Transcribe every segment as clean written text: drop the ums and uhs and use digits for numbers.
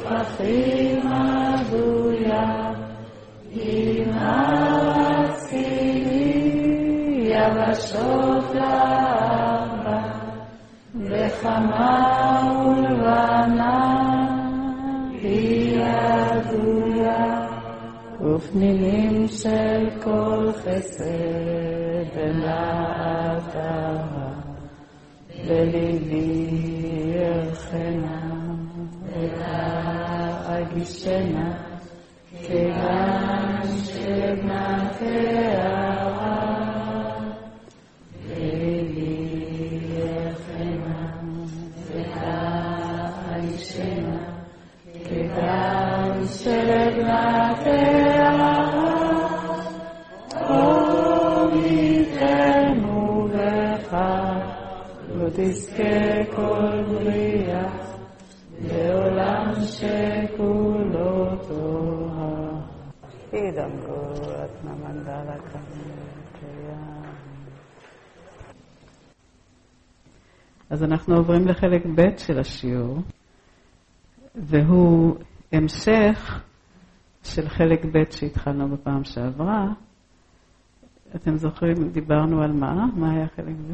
הכי מדויק, אם ארציני יבשות לארבע, בחמה ולבנה היא ידויה, ופנינים של כל חסד ולהט אהבה, בליבי ירחנה ולהגישנה, כיוון שבנתיה בליבי ירחנה ולהגישנה, כיוון שבנתיה עומיתנו לך, לא תזכה כל בריאה, לעולם שכולו טוהר. אידם גורת נמנדלה כמקריה. אז אנחנו עוברים לחלק ב' של השיעור, והוא המשך של חלק ב' שהתחלנו בפעם שעברה. אתם זוכרים, דיברנו על מה? מה היה חלק ב'?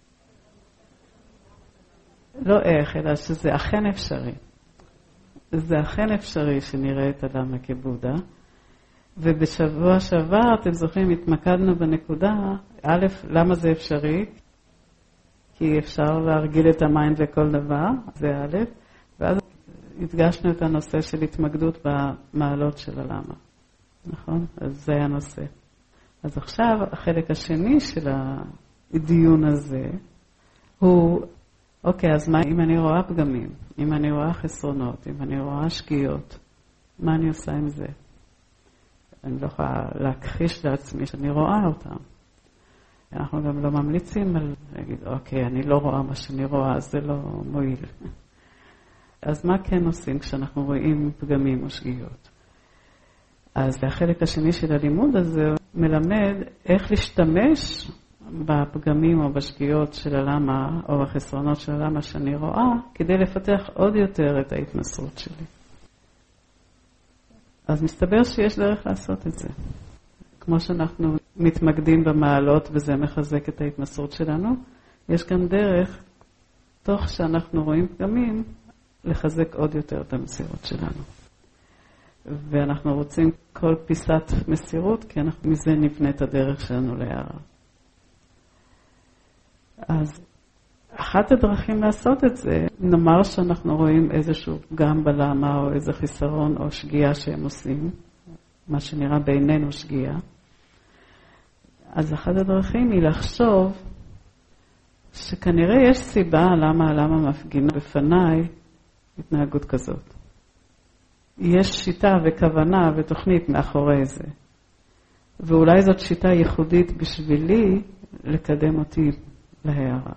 לא איך, אלא שזה אכן אפשרי. זה אכן אפשרי שנראה את אדם כבודה. ובשבוע שעבר, אתם זוכרים, התמקדנו בנקודה, א', למה זה אפשרי? כי אפשר להרגיל את המיינד לכל דבר, זה א', ואז הדגשנו את הנושא של התמקדות במעלות של הלמה. נכון? אז זה היה הנושא. אז עכשיו, החלק השני של הדיון הזה, הוא אוקיי, אז מה אם אני רואה פגמים, אם אני רואה חסרונות, אם אני רואה שגיאות, מה אני עושה עם זה? אני לא יכולה להכחיש לעצמי שאני רואה אותם. אנחנו גם לא ממליצים על להגיד, אוקיי, אני לא רואה מה שאני רואה, זה לא מועיל. אז מה כן עושים כשאנחנו רואים פגמים או שגיאות? אז החלק השני של הלימוד הזה מלמד איך להשתמש בפגמים או בשגיאות של הלמה או בחסרונות של הלמה שאני רואה, כדי לפתח עוד יותר את ההתמסרות שלי. אז מסתבר שיש דרך לעשות את זה. כמו שאנחנו מתמקדים במעלות וזה מחזק את ההתמסרות שלנו, יש כאן דרך, תוך שאנחנו רואים פגמים, לחזק עוד יותר את המסירות שלנו. ואנחנו רוצים כל פיסת מסירות, כי אנחנו מזה נבנה את הדרך שלנו להערה. אז אחת הדרכים לעשות את זה, נאמר שאנחנו רואים איזשהו פגם בלמה או איזה חיסרון או שגיאה שהם עושים, מה שנראה בעינינו שגיאה. אז אחת הדרכים היא לחשוב שכנראה יש סיבה למה הלמה מפגינה בפניי התנהגות כזאת. יש שיטה וכוונה ותוכנית מאחורי זה. ואולי זאת שיטה ייחודית בשבילי לקדם אותי להערה.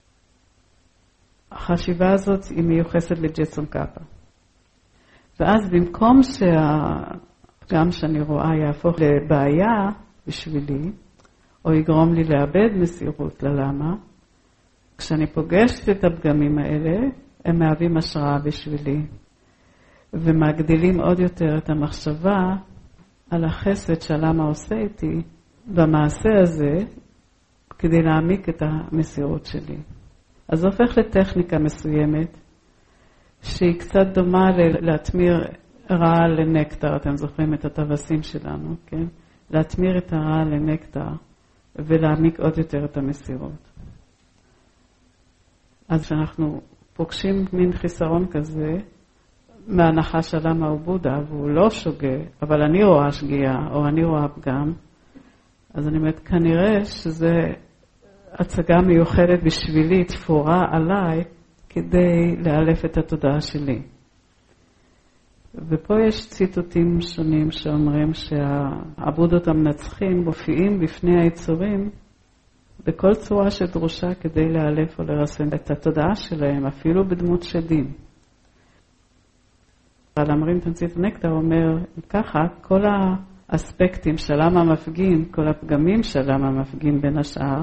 החשיבה הזאת היא מיוחסת לג'ייסון קאפה. ואז במקום שהפגם שאני רואה יהפוך לבעיה בשבילי, או יגרום לי לאבד מסירות ללמה, כשאני פוגשת את הפגמים האלה, הם מהווים השראה בשבילי, ומגדילים עוד יותר את המחשבה על החסד שהלמה עושה איתי במעשה הזה, כדי להעמיק את המסירות שלי. אז זה הופך לטכניקה מסוימת, שהיא קצת דומה להתמיר רעל לנקטר. אתם זוכרים את הטווסים שלנו, כן? להתמיר את הרעל לנקטר, ולהעמיק עוד יותר את המסירות. אז כשאנחנו פוגשים מין חיסרון כזה, מההנחה שלמה הוא בודה, והוא לא שוגה, אבל אני רואה שגיאה, או אני רואה פגם, אז אני אומרת, כנראה שזה הצגה מיוחדת בשבילי, תפורה עליי, כדי לאלף את התודעה שלי. ופה יש ציטוטים שונים שאומרים שהעבודות המנצחים מופיעים בפני היצורים, בכל צורה שדרושה כדי לאלף או לרסן את התודעה שלהם, אפילו בדמות שדים. על אמרים תמצית הנקטר אומר ככה, כל האספקטים של למה מפגין, כל הפגמים של למה מפגין בין השאר,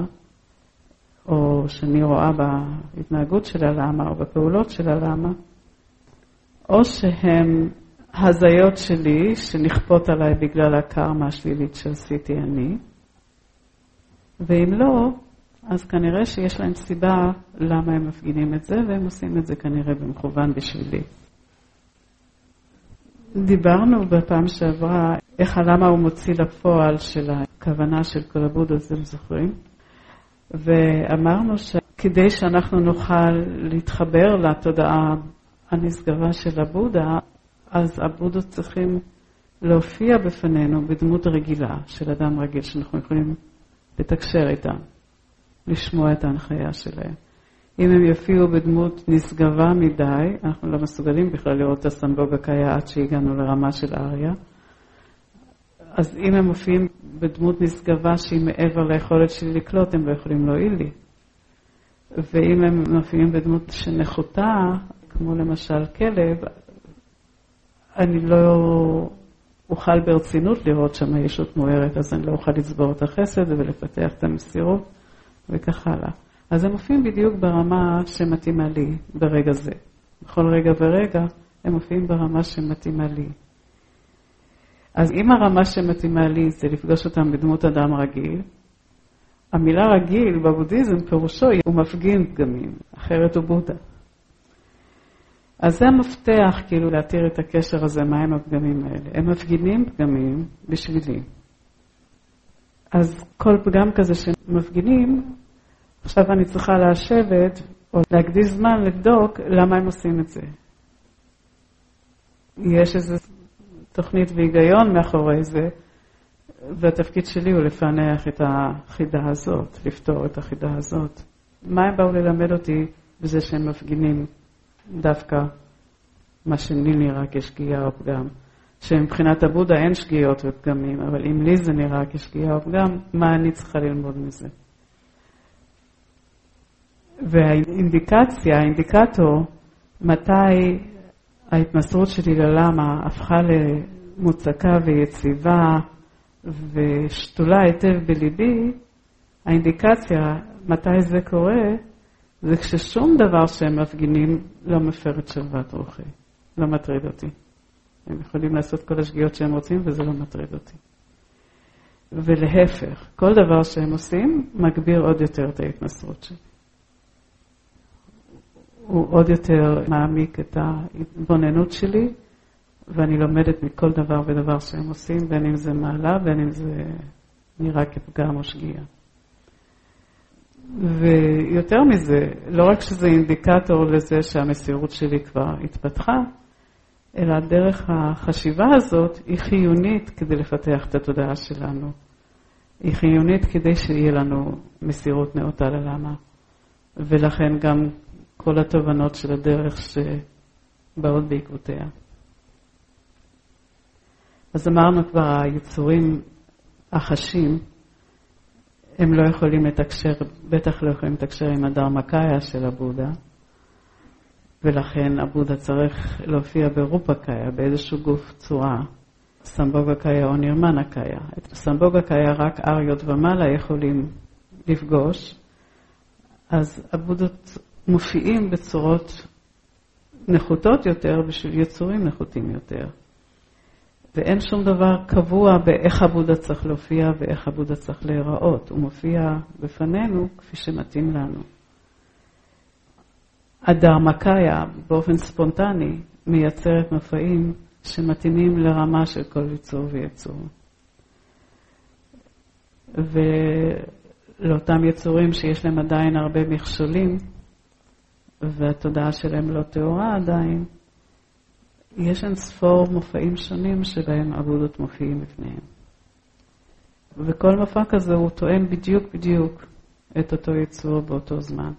או שאני רואה בהתנהגות של הלמה או בפעולות של הלמה, או שהם הזיות שלי שנכפות עליי בגלל הקרמה השלילית שעשיתי אני, ואם לא, אז כנראה שיש להם סיבה למה הם מפגינים את זה, והם עושים את זה כנראה במכוון בשבילי. דיברנו בפעם שעברה למה הוא מוציא לפועל של הכוונה של כל הבודות, אתם זוכרים? ואמרנו שכדי שאנחנו נוכל להתחבר לתודעה הנשגבה של הבודה, אז הבודות צריכים להופיע בפנינו בדמות רגילה של אדם רגיל שאנחנו יכולים לתקשר איתם, לשמוע את ההנחיה שלהם. אם הם יופיעו בדמות נשגבה מדי, אנחנו לא מסוגלים בכלל לראות את הסמבוגה קאיה עד שהגענו לרמה של אריה. אז אם הם מופיעים בדמות נשגבה שהיא מעבר ליכולת שלי לקלוט, הם לא יכולים להועיל לי. ואם הם מופיעים בדמות שנחותה, כמו למשל כלב, אני לא אוכל ברצינות לראות שם ישות מוארת, אז אני לא אוכל לצבור את החסד ולפתח את המסירות וכך הלאה. אז הם מופיעים בדיוק ברמה שמתאימה לי ברגע זה. בכל רגע ורגע הם מופיעים ברמה שמתאימה לי. אז אם הרמה שמתאימה לי זה לפגוש אותם בדמות אדם רגיל, המילה רגיל בבודהיזם פירושו הוא מפגין פגמים, אחרת הוא בודה. אז זה המפתח כאילו להתיר את הקשר הזה, מהם הפגמים האלה. הם מפגינים פגמים בשבילי. אז כל פגם כזה שמפגינים, עכשיו אני צריכה לשבת או להקדיש זמן לבדוק למה הם עושים את זה. יש איזו תוכנית והיגיון מאחורי זה, והתפקיד שלי הוא לפענח את החידה הזאת, לפתור את החידה הזאת. מה הם באו ללמד אותי בזה שהם מפגינים דווקא מה שלי נראה כשגיאה או פגם? שמבחינת הבודה אין שגיאות ופגמים, אבל אם לי זה נראה כשגיאה או פגם, מה אני צריכה ללמוד מזה? והאינדיקציה, האינדיקטור, מתי ההתמסרות שלי ללמה הפכה למוצקה ויציבה ושתולה היטב בליבי, האינדיקציה, מתי זה קורה, זה כששום דבר שהם מפגינים לא מפר את שלוות רוחי, לא מטריד אותי. הם יכולים לעשות כל השגיאות שהם רוצים וזה לא מטריד אותי. ולהפך, כל דבר שהם עושים מגביר עוד יותר את ההתמסרות שלי. הוא עוד יותר מעמיק את ההתבוננות שלי, ואני לומדת מכל דבר ודבר שהם עושים, בין אם זה מעלה, בין אם זה נראה כפגם או שגיאה. ויותר מזה, לא רק שזה אינדיקטור לזה שהמסירות שלי כבר התפתחה, אלא דרך החשיבה הזאת היא חיונית כדי לפתח את התודעה שלנו. היא חיונית כדי שיהיה לנו מסירות נאותה ללמה. ולכן גם כל התובנות של הדרך שבאות בעקבותיה. אז אמרנו כבר, היצורים החשים, הם לא יכולים לתקשר, בטח לא יכולים לתקשר עם הדרמקאיה של הבודה, ולכן הבודה צריך להופיע ברופא קאיה, באיזשהו גוף צורה, סמבוגה קאיה או נירמנה קאיה. את סמבוגה קאיה רק אריות ומעלה יכולים לפגוש, אז הבודות מופיעים בצורות נחותות יותר בשביל יצורים נחותים יותר. ואין שום דבר קבוע באיך הבודה צריך להופיע ואיך הבודה צריך להיראות. הוא מופיע בפנינו כפי שמתאים לנו. הדרמקאיה באופן ספונטני מייצרת מופעים שמתאימים לרמה של כל יצור ויצור. ולאותם יצורים שיש להם עדיין הרבה מכשולים, והתודעה שלהם לא טהורה עדיין, יש אין ספור מופעים שונים שבהם הבודות מופיעים בפניהם. וכל מופע כזה הוא תואם בדיוק את אותו יצור באותו זמן.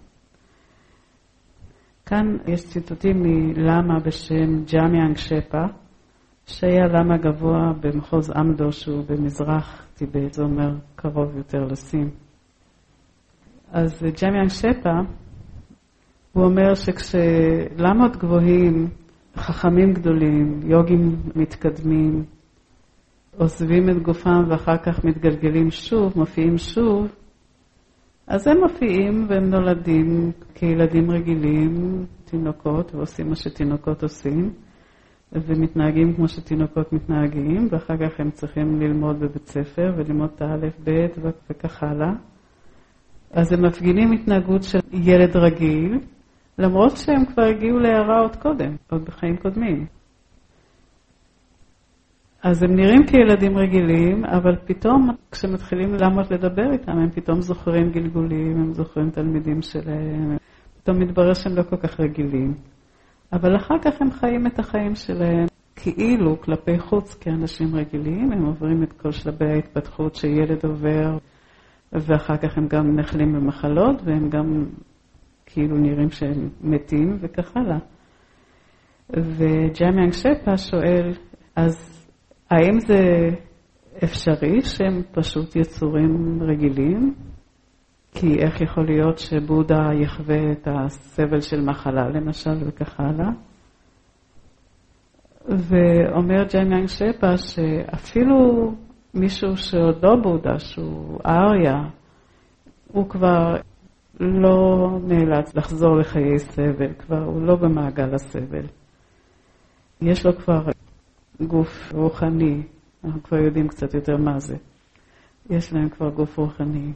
כאן יש ציטוטים מלמה בשם ג'אמיאנג שפה, שהיה למה גבוה במחוז אמדו שהוא במזרח טיבט, זה אומר קרוב יותר לסין. אז ג'אמיאנג שפה, הוא אומר שכשלמות גבוהים, חכמים גדולים, יוגים מתקדמים, עוזבים את גופם ואחר כך מתגלגלים שוב, מופיעים שוב, אז הם מופיעים והם נולדים כילדים רגילים, תינוקות, ועושים מה שתינוקות עושים, ומתנהגים כמו שתינוקות מתנהגים, ואחר כך הם צריכים ללמוד בבית ספר וללמוד את האלף בית וכך הלאה. אז הם מפגינים התנהגות של ילד רגיל, למרות שהם כבר הגיעו להערה עוד קודם, עוד בחיים קודמים. אז הם נראים כילדים רגילים, אבל פתאום כשמתחילים לעמוד לדבר איתם, הם פתאום זוכרים גלגולים, הם זוכרים תלמידים שלהם, פתאום מתברר שהם לא כל כך רגילים. אבל אחר כך הם חיים את החיים שלהם כאילו כלפי חוץ כאנשים רגילים, הם עוברים את כל שלבי ההתפתחות שילד עובר, ואחר כך הם גם נחלים במחלות, והם גם כאילו נראים שהם מתים וכך הלאה. וג'יימיינג שפה שואל, אז האם זה אפשרי שהם פשוט יצורים רגילים? כי איך יכול להיות שבודה יחווה את הסבל של מחלה למשל וכך הלאה? ואומר ג'יימיינג שפה שאפילו מישהו שעוד לא בודה, שהוא אריה, הוא כבר לא נאלץ לחזור לחיי סבל, כבר הוא לא במעגל הסבל. יש לו כבר גוף רוחני, אנחנו כבר יודעים קצת יותר מה זה. יש להם כבר גוף רוחני.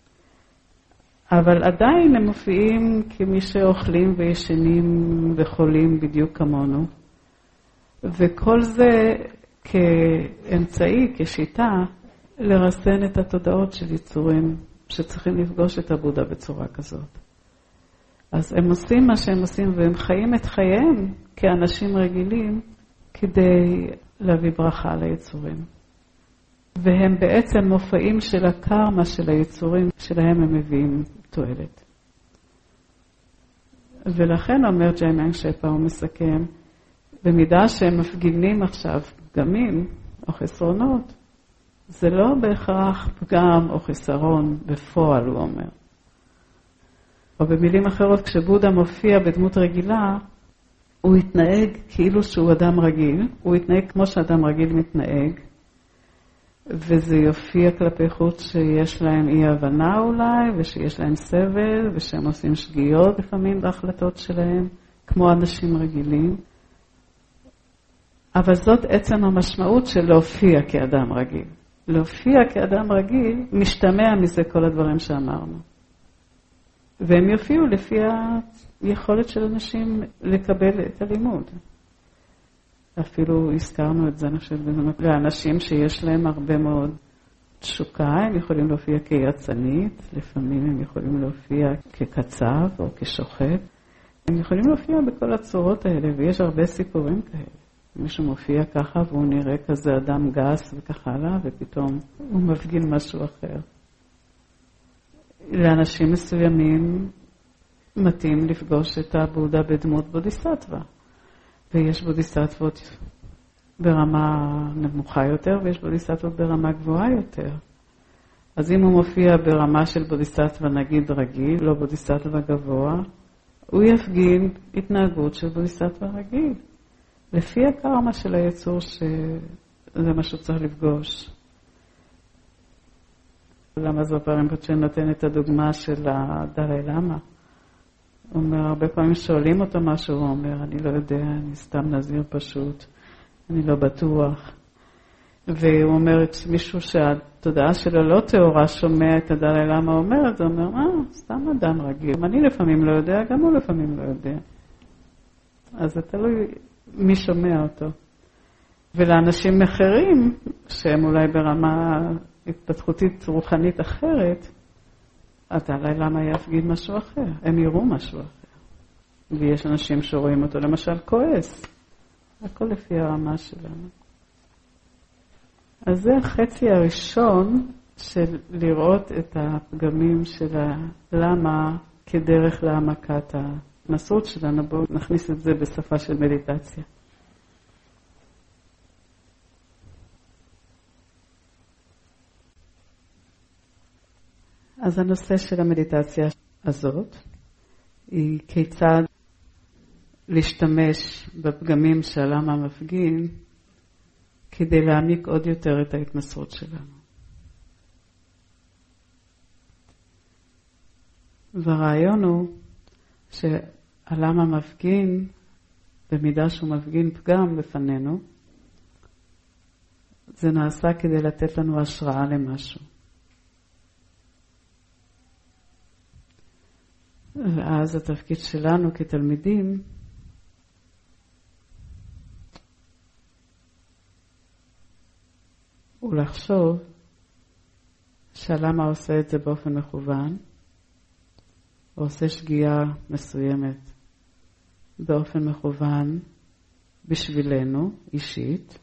אבל עדיין הם מופיעים כמי שאוכלים וישנים וחולים בדיוק כמונו. וכל זה כאמצעי, כשיטה, לרסן את התודעות של יצורים שצריכים לפגוש את הבודה בצורה כזאת. אז הם עושים מה שהם עושים והם חיים את חייהם כאנשים רגילים כדי להביא ברכה ליצורים. והם בעצם מופעים של הקרמה של היצורים שלהם הם מביאים תועלת. ולכן אומר ג'יימיינג שפה, הוא מסכם, במידה שהם מפגינים עכשיו פגמים או חסרונות, זה לא בהכרח פגם או חסרון בפועל, הוא אומר. או במילים אחרות, כשבודה מופיע בדמות רגילה, הוא יתנהג כאילו שהוא אדם רגיל, הוא יתנהג כמו שאדם רגיל מתנהג, וזה יופיע כלפי חוץ שיש להם אי הבנה אולי, ושיש להם סבל, ושהם עושים שגיאות לפעמים בהחלטות שלהם, כמו אנשים רגילים. אבל זאת עצם המשמעות של להופיע כאדם רגיל. להופיע כאדם רגיל משתמע מזה כל הדברים שאמרנו. והם יופיעו לפי היכולת של אנשים לקבל את הלימוד. אפילו הזכרנו את זה, אני חושבת, לאנשים שיש להם הרבה מאוד תשוקה, הם יכולים להופיע כיצנית, לפעמים הם יכולים להופיע כקצב או כשוחט. הם יכולים להופיע בכל הצורות האלה, ויש הרבה סיפורים כאלה. מישהו מופיע ככה והוא נראה כזה אדם גס וכך הלאה, ופתאום הוא מפגין משהו אחר. לאנשים מסוימים מתאים לפגוש את הבודה בדמות בודיסטווה. ויש בודיסטוות ברמה נמוכה יותר, ויש בודיסטוות ברמה גבוהה יותר. אז אם הוא מופיע ברמה של בודיסטווה נגיד רגיל, לא בודיסטווה גבוה, הוא יפגין התנהגות של בודיסטווה רגיל. לפי הקרמה של היצור שזה מה שהוא צריך לפגוש. למה זו פעמים שנותן את הדוגמה של הדלי למה? הוא אומר, הרבה פעמים שואלים אותו משהו, הוא אומר, אני לא יודע, אני סתם נזיר פשוט, אני לא בטוח. והוא אומר, מישהו שהתודעה שלו לא תאורה שומע את הדלי למה אומר את זה, הוא אומר, סתם אדם רגיל. אני לפעמים לא יודע, גם הוא לפעמים לא יודע. אז זה תלוי מי שומע אותו. ולאנשים אחרים, שהם אולי ברמה התפתחותית רוחנית אחרת, הדלי למה יפגיד משהו אחר? הם יראו משהו אחר. ויש אנשים שרואים אותו למשל כועס. הכל לפי הרמה שלנו. אז זה החצי הראשון של לראות את הפגמים של הלמה כדרך להעמקת ההתנסות שלנו. בואו נכניס את זה בשפה של מדיטציה. אז הנושא של המדיטציה הזאת היא כיצד להשתמש בפגמים שהלמה מפגין כדי להעמיק עוד יותר את ההתנסות שלנו. והרעיון הוא שהלמה מפגין במידה שהוא מפגין פגם בפנינו, זה נעשה כדי לתת לנו השראה למשהו. ואז התפקיד שלנו כתלמידים הוא לחשוב שהלמה עושה את זה באופן מכוון, או עושה שגיאה מסוימת באופן מכוון בשבילנו, אישית,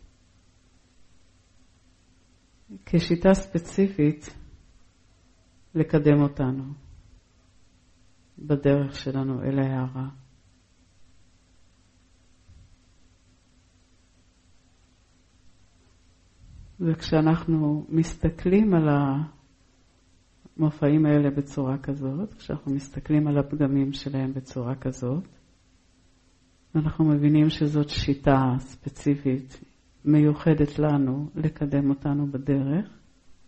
כשיטה ספציפית לקדם אותנו בדרך שלנו אל ההערה. וכשאנחנו מסתכלים על המופעים האלה בצורה כזאת, כשאנחנו מסתכלים על הפגמים שלהם בצורה כזאת, אנחנו מבינים שזאת שיטה ספציפית מיוחדת לנו לקדם אותנו בדרך.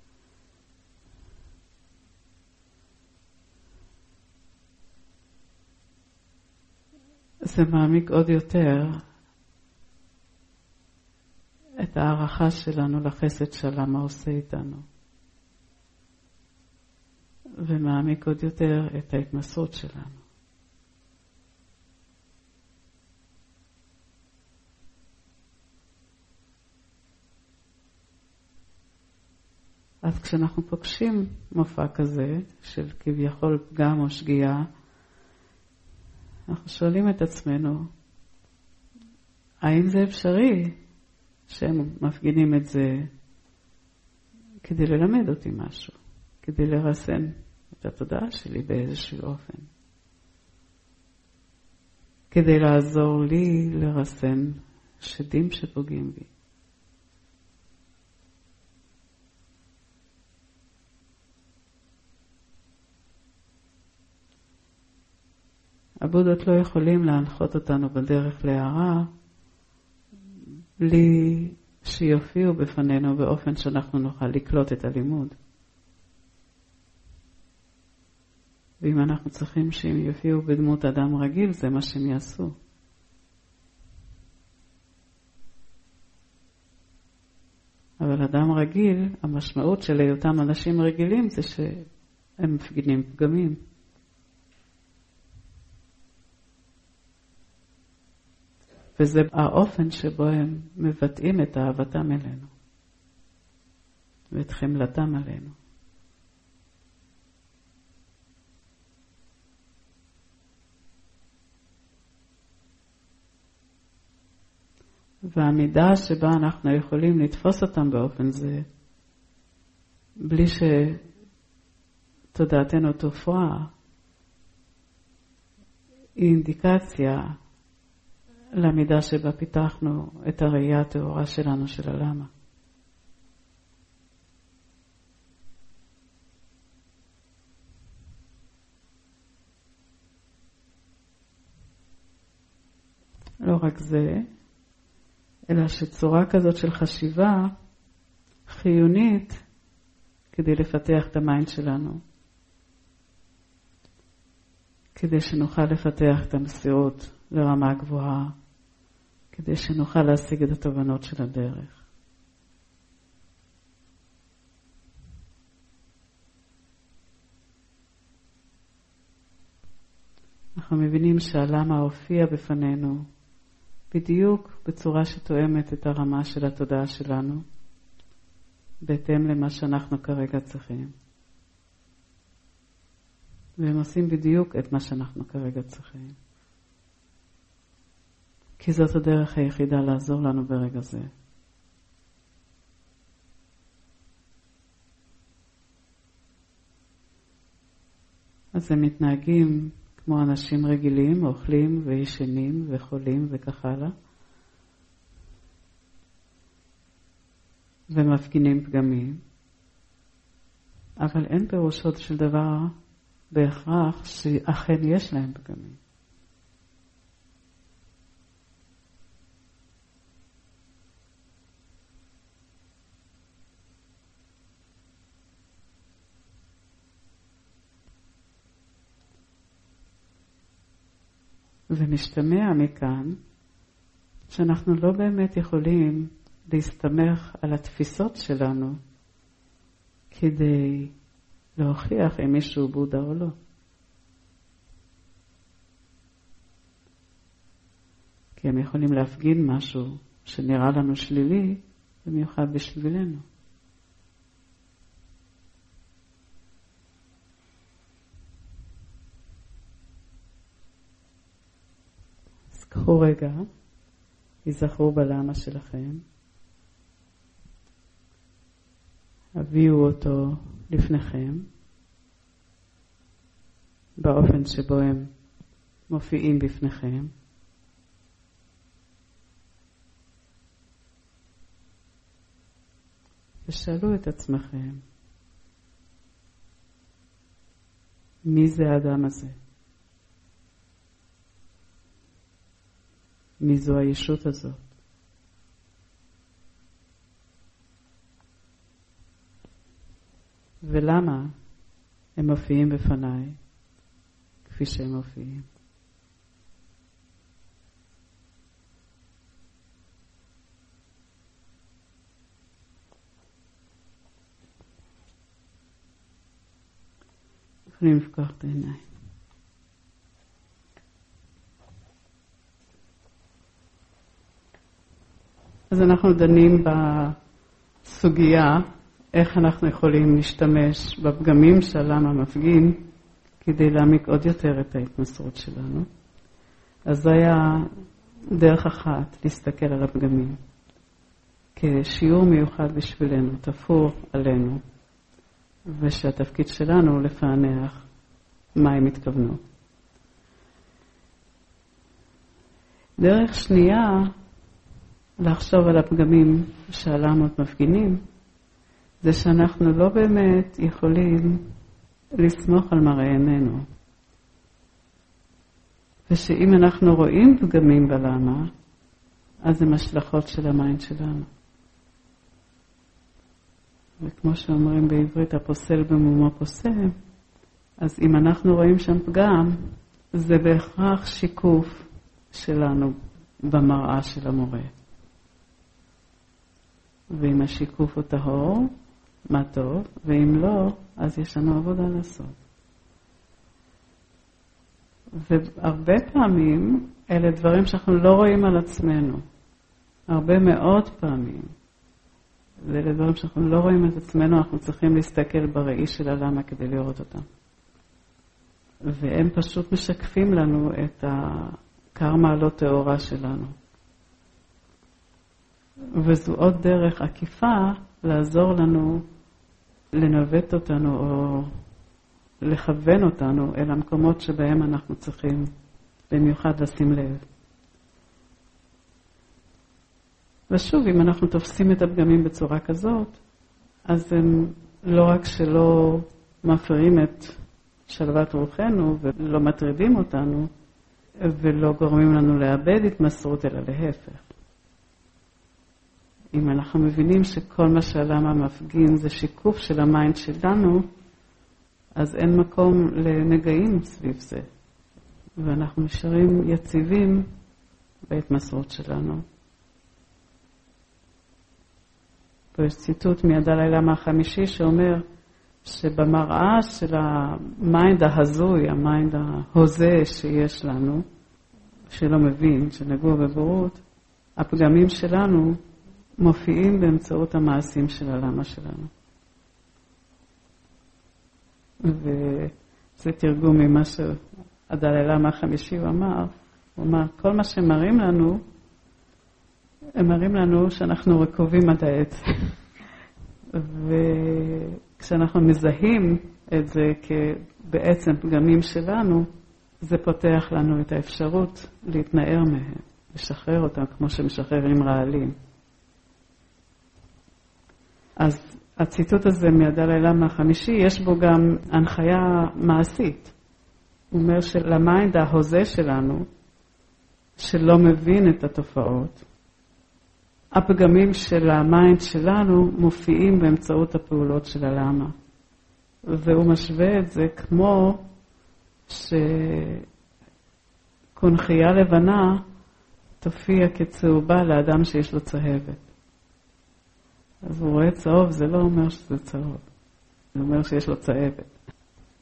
זה מעמיק עוד יותר את הערכה שלנו לחסד שלמה עושה איתנו. ומעמיק עוד יותר את ההתנסות שלנו. אז כשאנחנו פוגשים מופע כזה של כביכול פגם או שגיאה, אנחנו שואלים את עצמנו, האם זה אפשרי שהם מפגינים את זה כדי ללמד אותי משהו, כדי לרסן את התודעה שלי באיזשהו אופן, כדי לעזור לי לרסן שדים שפוגעים בי. הבודות לא יכולים להנחות אותנו בדרך להערה בלי שיופיעו בפנינו באופן שאנחנו נוכל לקלוט את הלימוד. ואם אנחנו צריכים שהם יופיעו בדמות אדם רגיל, זה מה שהם יעשו. אבל אדם רגיל, המשמעות של היותם אנשים רגילים זה שהם מפגינים פגמים. וזה האופן שבו הם מבטאים את אהבתם אלינו ואת חמלתם עלינו. והמידה שבה אנחנו יכולים לתפוס אותם באופן זה, בלי שתודעתנו תופעה, היא אינדיקציה למידה שבה פיתחנו את הראייה הטהורה שלנו של הלמה. לא רק זה, אלא שצורה כזאת של חשיבה חיונית כדי לפתח את המיינד שלנו, כדי שנוכל לפתח את המסירות לרמה גבוהה, כדי שנוכל להשיג את התובנות של הדרך. אנחנו מבינים שהלמה הופיע בפנינו בדיוק בצורה שתואמת את הרמה של התודעה שלנו, בהתאם למה שאנחנו כרגע צריכים. והם עושים בדיוק את מה שאנחנו כרגע צריכים. כי זאת הדרך היחידה לעזור לנו ברגע זה. אז הם מתנהגים כמו אנשים רגילים, אוכלים וישנים וחולים וכך הלאה. ומפגינים פגמים. אבל אין פירושו של דבר בהכרח שאכן יש להם פגמים. ומשתמע מכאן שאנחנו לא באמת יכולים להסתמך על התפיסות שלנו כדי להוכיח אם מישהו בודה או לא. כי הם יכולים להפגין משהו שנראה לנו שלילי, במיוחד בשבילנו. אז קחו רגע, תיזכרו בלמה שלכם, הביאו אותו לפניכם, באופן שבו הם מופיעים בפניכם, ושאלו את עצמכם, מי זה האדם הזה? מי זו הישות הזאת? ולמה הם מופיעים בפניי כפי שהם מופיעים? יכולים לפקוח את העיניים. אז אנחנו דנים בסוגיה איך אנחנו יכולים להשתמש בפגמים שהעולם המפגין כדי להעמיק עוד יותר את ההתמסרות שלנו. אז זו היה דרך אחת להסתכל על הפגמים כשיעור מיוחד בשבילנו, תפור עלינו, ושהתפקיד שלנו הוא לפענח מה הם התכוונו. דרך שנייה לחשוב על הפגמים שהעולמות מפגינים, זה שאנחנו לא באמת יכולים לסמוך על מראה עינינו. ושאם אנחנו רואים פגמים בלמה, אז הם השלכות של המיינד שלנו. וכמו שאומרים בעברית, הפוסל במומו פוסל, אז אם אנחנו רואים שם פגם, זה בהכרח שיקוף שלנו במראה של המורה. ואם השיקוף הוא טהור, מה טוב, ואם לא, אז יש לנו עבודה לעשות. והרבה פעמים, אלה דברים שאנחנו לא רואים על עצמנו. הרבה מאוד פעמים. ואלה דברים שאנחנו לא רואים את עצמנו, אנחנו צריכים להסתכל בראי של הלמה כדי לראות אותם. והם פשוט משקפים לנו את הקרמה הלא טהורה שלנו. וזו עוד דרך עקיפה לעזור לנו לנווט אותנו או לכוון אותנו אל המקומות שבהם אנחנו צריכים במיוחד לשים לב. ושוב, אם אנחנו תופסים את הפגמים בצורה כזאת, אז הם לא רק שלא מפריעים את שלוות רוחנו ולא מטרידים אותנו, ולא גורמים לנו לאבד התמסרות, אלא להפך. אם אנחנו מבינים שכל מה שהעולם מפגין זה שיקוף של המיינד שלנו, אז אין מקום לנגעים סביב זה. ואנחנו נשארים יציבים בהתמסרות שלנו. פה יש ציטוט מהדלאי לאמה החמישי שאומר שבמראה של המיינד ההזוי, המיינד ההוזה שיש לנו, שלא מבין, שנגוע בבורות, הפגמים שלנו מופיעים באמצעות המעשים של הלמה שלנו. וזה תרגום ממה שהדלאי לאמה החמישי הוא אמר, כל מה שמראים לנו, הם מראים לנו שאנחנו רקובים עד העץ. וכשאנחנו מזהים את זה כבעצם פגמים שלנו, זה פותח לנו את האפשרות להתנער מהם, לשחרר אותם כמו שמשחררים רעלים. אז הציטוט הזה מהדלאי לאמה החמישי, יש בו גם הנחיה מעשית. הוא אומר שלמיינד ההוזה שלנו, שלא מבין את התופעות, הפגמים של המיינד שלנו מופיעים באמצעות הפעולות של הלמה. והוא משווה את זה כמו שקונחייה לבנה תופיע כצהובה לאדם שיש לו צהבת. אז הוא רואה צהוב, זה לא אומר שזה צהוב. זה אומר שיש לו צהבת.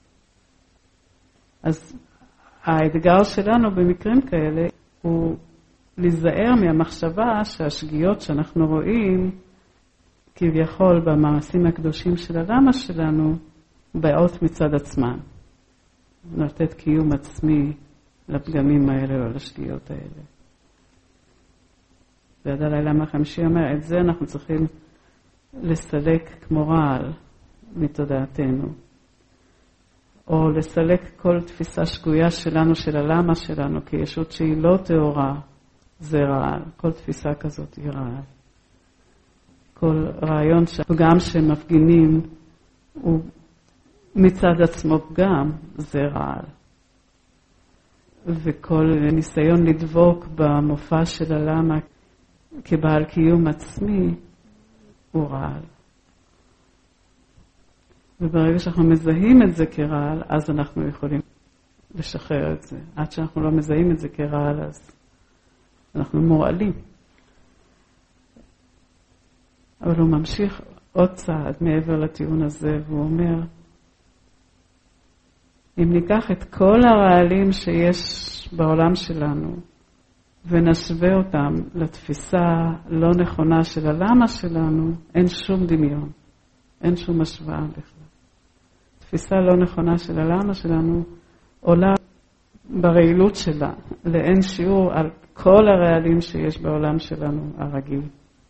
אז האתגר שלנו במקרים כאלה הוא להיזהר מהמחשבה שהשגיאות שאנחנו רואים כביכול במעשים הקדושים של הלמה שלנו באות מצד עצמן. לתת קיום עצמי לפגמים האלה או לשגיאות האלה. ועד הלילה החמישי אומר, את זה אנחנו צריכים לסלק כמו רעל מתודעתנו. או לסלק כל תפיסה שגויה שלנו, של הלמה שלנו, כישות שהיא לא טהורה, זה רעל. כל תפיסה כזאת היא רעל. כל רעיון שפגם שמפגינים הוא מצד עצמו פגם, זה רעל. וכל ניסיון לדבוק במופע של הלמה כבעל קיום עצמי הוא רעל. וברגע שאנחנו מזהים את זה כרעל, אז אנחנו יכולים לשחרר את זה. עד שאנחנו לא מזהים את זה כרעל, אז אנחנו מורעלים. אבל הוא ממשיך עוד צעד מעבר לטיעון הזה, והוא אומר, אם ניקח את כל הרעלים שיש בעולם שלנו, ונשווה אותם לתפיסה לא נכונה של הלמה שלנו, אין שום דמיון, אין שום השוואה בכלל. תפיסה לא נכונה של הלמה שלנו עולה ברעילות שלה לאין שיעור על כל הרעלים שיש בעולם שלנו הרגיל.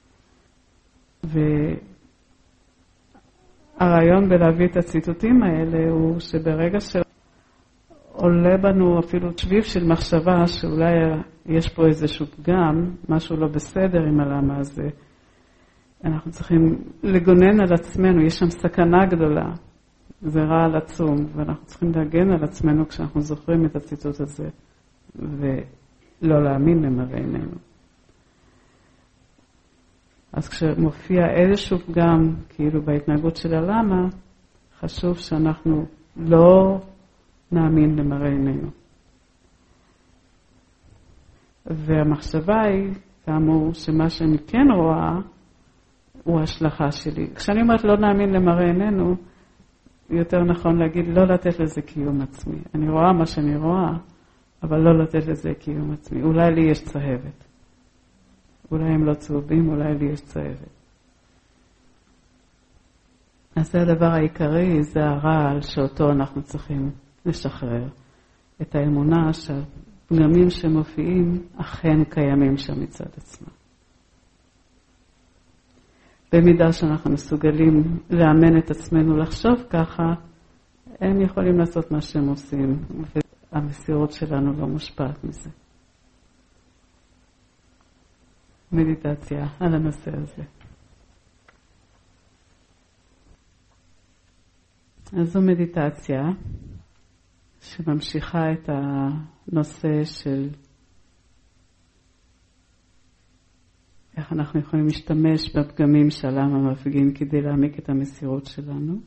והרעיון בלהביא את הציטוטים האלה הוא שברגע שעולה בנו אפילו שביב של מחשבה שאולי יש פה איזשהו פגם, משהו לא בסדר עם הלמה הזה, אנחנו צריכים לגונן על עצמנו, יש שם סכנה גדולה, זה רעל עצום, ואנחנו צריכים להגן על עצמנו כשאנחנו זוכרים את הציטוט הזה, ולא להאמין למראה עינינו. אז כשמופיע איזשהו פגם, כאילו בהתנהגות של הלמה, חשוב שאנחנו לא נאמין למראה עינינו. והמחשבה היא, כאמור, שמה שאני כן רואה, הוא השלכה שלי. כשאני אומרת לא נאמין למראה עינינו, יותר נכון להגיד לא לתת לזה קיום עצמי. אני רואה מה שאני רואה, אבל לא לתת לזה קיום עצמי. אולי לי יש צהבת. אולי הם לא צהובים, אולי לי יש צהבת. אז זה הדבר העיקרי, זה הרעל שאותו אנחנו צריכים לשחרר. את האמונה שהפגמים שמופיעים אכן קיימים שם מצד עצמם. במידה שאנחנו מסוגלים לאמן את עצמנו לחשוב ככה, הם יכולים לעשות מה שהם עושים, והמסירות שלנו לא מושפעת מזה. מדיטציה על הנושא הזה. אז זו מדיטציה שממשיכה את הנושא של איך אנחנו יכולים להשתמש בפגמים שעליהם המפגין כדי להעמיק את המסירות שלנו.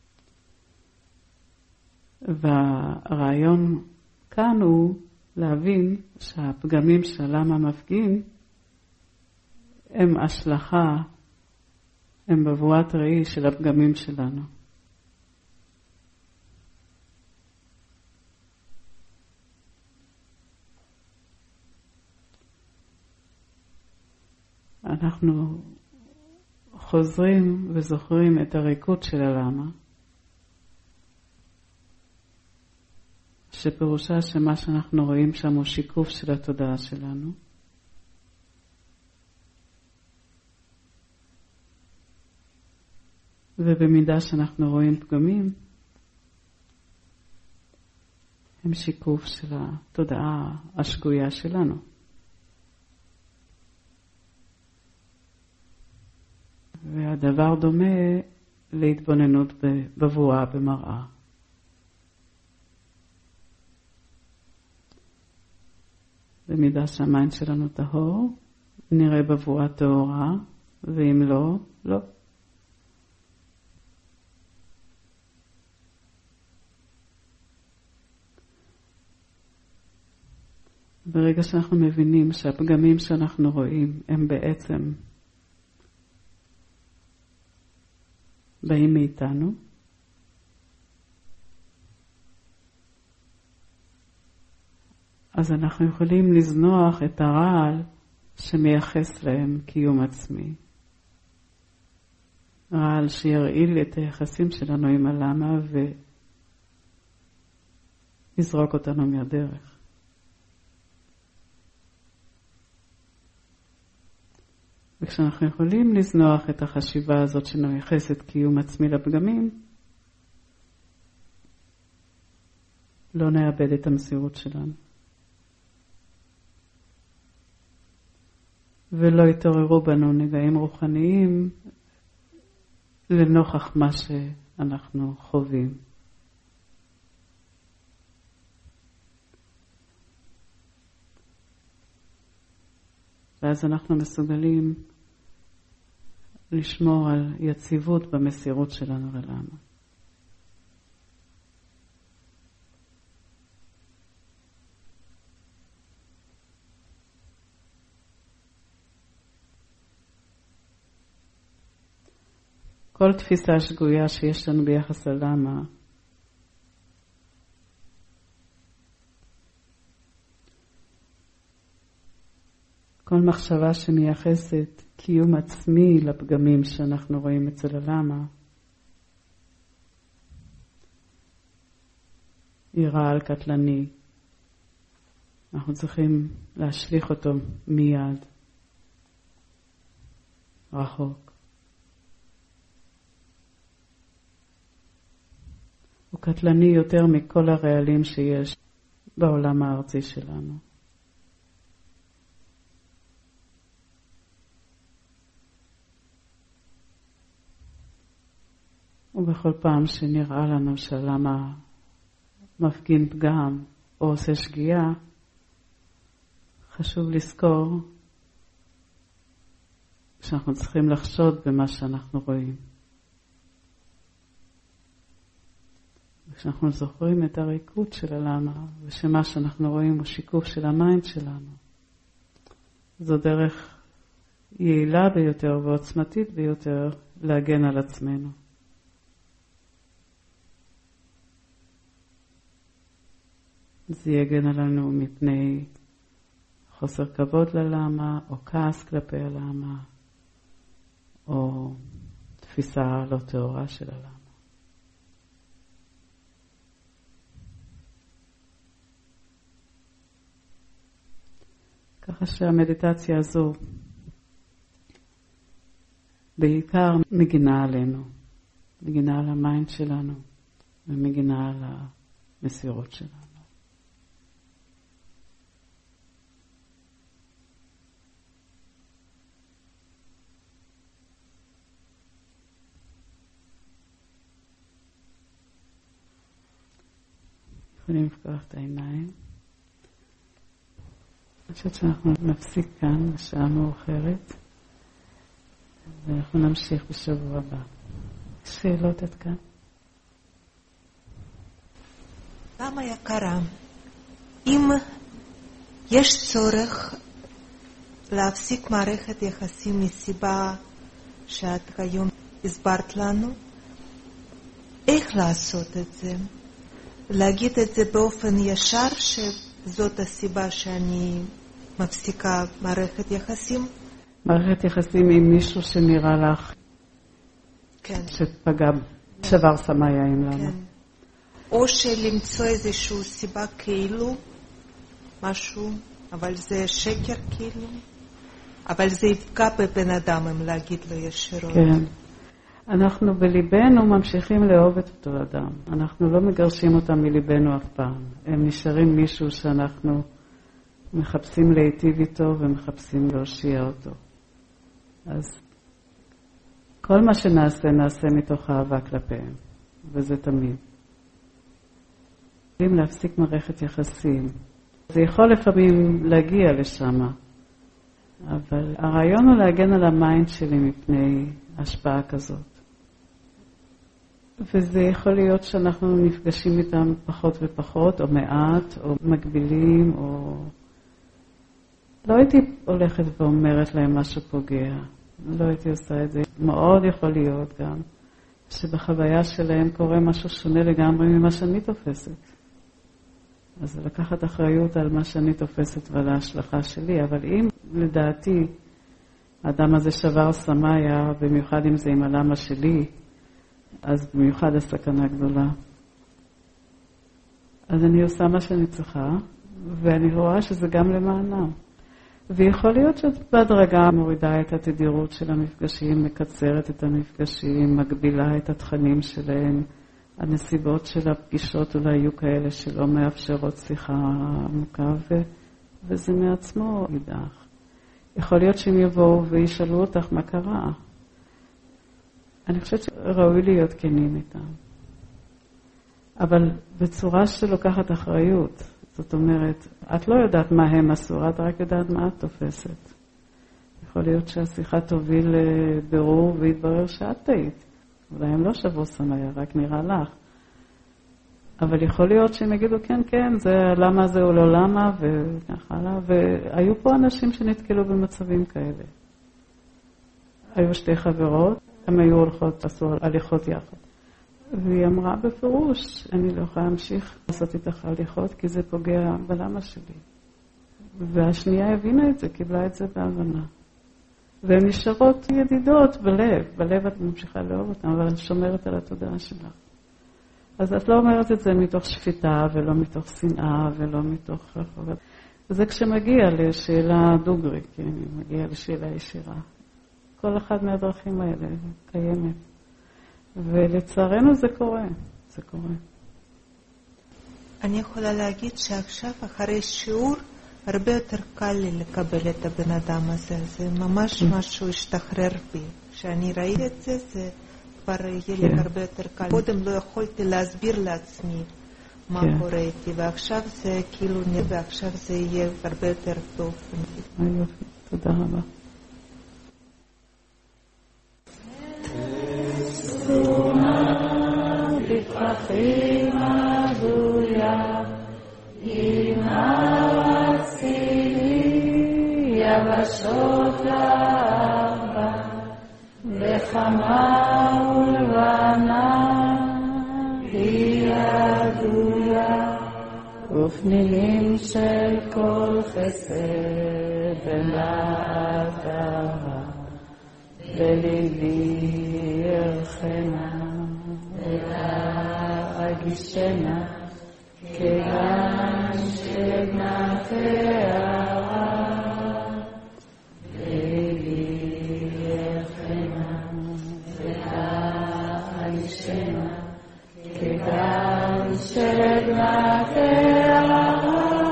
והרעיון כאן הוא להבין שהפגמים שעליהם המפגין הם השלכה, הם בבואת ראי של הפגמים שלנו. אנחנו חוזרים וזוכרים את הריקות של הלמה, שפירושה שמה שאנחנו רואים שם הוא שיקוף של התודעה שלנו. ובמידה שאנחנו רואים פגמים, הם שיקוף של התודעה השגויה שלנו. והדבר דומה להתבוננות בבואה במראה. במידה שהמיינד שלנו טהור, נראה בבואה טהורה, ואם לא, לא. ברגע שאנחנו מבינים שהפגמים שאנחנו רואים הם בעצם באים מאיתנו, אז אנחנו יכולים לזנוח את הרעל שמייחס להם קיום עצמי. רעל שירעיל את היחסים שלנו עם הלמה ויזרוק אותנו מהדרך. וכשאנחנו יכולים לזנוח את החשיבה הזאת שמייחסת קיום עצמי לפגמים, לא נאבד את המסירות שלנו. ולא יתעוררו בנו נגעים רוחניים לנוכח מה שאנחנו חווים. ואז אנחנו מסוגלים לשמור על יציבות במסירות שלנו ללמה. כל תפיסה שגויה שיש לנו ביחס ללמה, כל מחשבה שמייחסת קיום עצמי לפגמים שאנחנו רואים אצל הלמה, היא רעל קטלני. אנחנו צריכים להשליך אותו מיד, רחוק. הוא קטלני יותר מכל הרעלים שיש בעולם הארצי שלנו. ובכל פעם שנראה לנו שלמה מפגין פגם או עושה שגיאה, חשוב לזכור שאנחנו צריכים לחשוד במה שאנחנו רואים. כשאנחנו זוכרים את הריקות של הלמה, ושמה שאנחנו רואים הוא שיקוף של המיינד שלנו, זו דרך יעילה ביותר ועוצמתית ביותר להגן על עצמנו. זה יגן עלינו מפני חוסר כבוד ללמה, או כעס כלפי הלמה, או תפיסה לא טהורה של הלמה. ככה שהמדיטציה הזו בעיקר מגינה עלינו, מגינה על המיינד שלנו, ומגינה על המסירות שלנו. יכולים לפקוח את העיניים. אני חושבת שאנחנו נפסיק כאן בשעה מאוחרת, ואנחנו נמשיך בשבוע הבא. שאלות עד כאן? למה יקרה? אם יש צורך להפסיק מערכת יחסים מסיבה שאת היום הסברת לנו, איך לעשות את זה? להגיד את זה באופן ישר שזאת הסיבה שאני מפסיקה מערכת יחסים? מערכת יחסים עם מישהו שנראה לך כן. שפגע, שבר סמיה עם למה. כן. או שלמצוא איזושהי סיבה כאילו, משהו, אבל זה שקר כאילו, אבל זה יפגע בבן אדם אם להגיד לו ישירות. כן. אנחנו בליבנו ממשיכים לאהוב את אותו אדם. אנחנו לא מגרשים אותם מליבנו אף פעם. הם נשארים מישהו שאנחנו מחפשים להיטיב איתו ומחפשים להושיע אותו. אז כל מה שנעשה, נעשה מתוך אהבה כלפיהם. וזה תמיד. אם להפסיק מערכת יחסים, זה יכול לפעמים להגיע לשם. אבל הרעיון הוא להגן על המיינד שלי מפני השפעה כזאת. וזה יכול להיות שאנחנו נפגשים איתם פחות ופחות, או מעט, או מגבילים, או לא הייתי הולכת ואומרת להם משהו פוגע. לא הייתי עושה את זה. מאוד יכול להיות גם שבחוויה שלהם קורה משהו שונה לגמרי ממה שאני תופסת. אז לקחת אחריות על מה שאני תופסת ועל ההשלכה שלי. אבל אם לדעתי האדם הזה שבר סמיה, במיוחד אם זה עם הלמה שלי, אז במיוחד הסכנה גדולה. אז אני עושה מה שאני צריכה, ואני רואה שזה גם למענם. ויכול להיות שבהדרגה מורידה את התדירות של המפגשים, מקצרת את המפגשים, מגבילה את התכנים שלהם. הנסיבות של הפגישות אולי יהיו כאלה שלא מאפשרות שיחה עמוקה, וזה מעצמו יידח. יכול להיות שהם יבואו וישאלו אותך מה קרה. אני חושבת שראוי להיות כנים איתם. אבל בצורה שלוקחת אחריות. זאת אומרת, את לא יודעת מה הם עשו, את רק יודעת מה את תופסת. יכול להיות שהשיחה תוביל לבירור ויתברר שאת טעית. אולי הם לא שבו סמיה, רק נראה לך. אבל יכול להיות שהם יגידו, כן, כן, זה למה זה או לא למה, וכך הלאה. והיו פה אנשים שנתקלו במצבים כאלה. היו שתי חברות, הן היו הולכות, עשו הליכות יחד. והיא אמרה בפירוש, אני לא יכולה להמשיך לעשות איתך הליכות, כי זה פוגע בלמה שלי. והשנייה הבינה את זה, קיבלה את זה בהבנה. והן נשארות ידידות בלב. בלב את ממשיכה לאהוב אותן, אבל את שומרת על התודעה שלך. אז את לא אומרת את זה מתוך שפיטה, ולא מתוך שנאה, ולא מתוך... זה כשמגיע לשאלה דוגרי, כן, מגיע לשאלה ישירה. כל אחד מהדרכים האלה קיימת. ולצערנו זה קורה, זה קורה. אני יכולה להגיד שעכשיו, אחרי שיעור, הרבה יותר קל לי לקבל את הבן אדם הזה. זה ממש משהו השתחרר בי. כשאני ראיתי את זה, זה כבר יהיה לי הרבה יותר קל. קודם לא יכולתי להסביר לעצמי מה קורה איתי, ועכשיו זה כאילו ועכשיו זה יהיה הרבה יותר טוב. תודה רבה. בפרחים הגויה, אמא רציני, יבשות לארבע, בחמה ולבנה, היא הגויה, ופנינים של כל חסד ולעתרה, בליבי ירחנה. אגישנה כגן שבנה תארה בליבי ירחנה אגישנה כגן שבנה תארה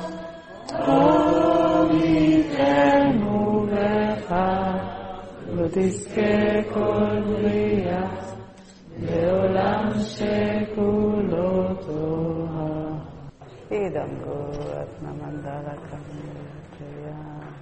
עומיתנו בך לא תזכה כל בריאה בעולם שכולו טוהר. אידמגו את נמנדלה כמותיה.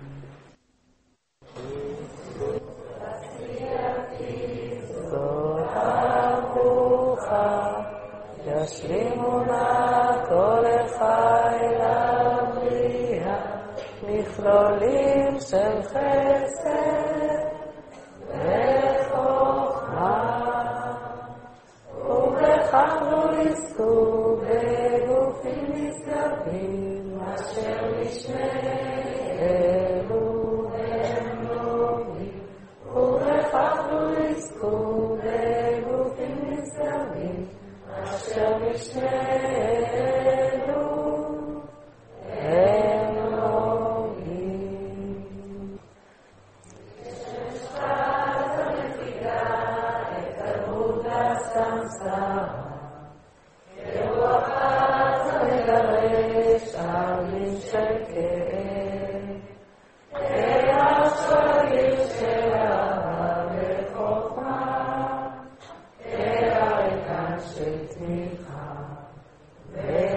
זאת הברוכה, ישלימו בה כל חיל הבריאה, מכלולים של חסד וחוכמה. ובחרנו לזכו בגופים נשגבים, אשר נשמעו הם נובים. ובחרנו לזכו בגופים נשגבים, אשר נשמעו הם נובים. כששפעת המפיגה את תרבות הסמסרה, כרוח המגרש עלים של כאב, כרח שריר של אהבה וחוכמה, כרח של תמיכה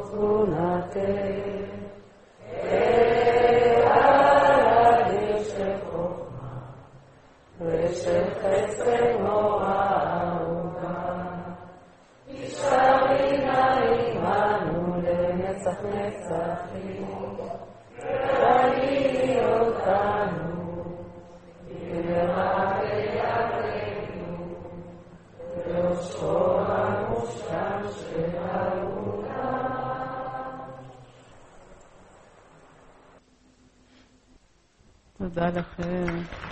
תודה לכם.